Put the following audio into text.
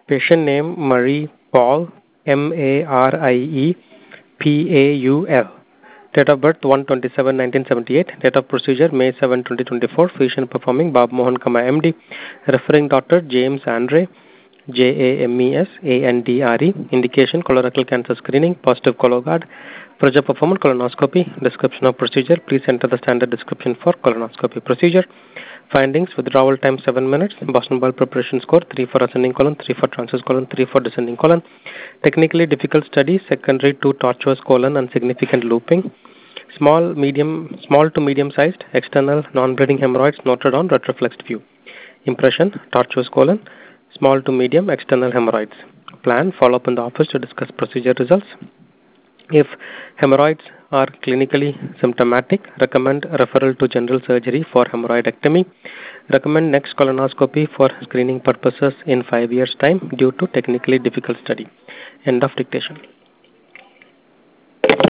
Patient name Marie Paul, Mariepaul. Date of birth 1/27/1978. Date of procedure May 7, 2024. Physician performing Bob Mohan, MD. Referring doctor James Andre, JAMESANDRE. Indication colorectal cancer screening, positive Cologuard. Project performance colonoscopy. Description of procedure. Please enter the standard description for colonoscopy procedure. Findings: withdrawal time 7 minutes. Boston Ball preparation score 3 for ascending colon, 3 for transverse colon, 3 for descending colon. Technically difficult study secondary to tortuous colon and significant looping. Small to medium sized external non-bleeding hemorrhoids noted on retroflexed view. Impression: tortuous colon, small to medium external hemorrhoids. Plan: follow up in the office to discuss procedure results. If hemorrhoids are clinically symptomatic, recommend referral to general surgery for hemorrhoidectomy. Recommend next colonoscopy for screening purposes in 5 years' time due to technically difficult study. End of dictation.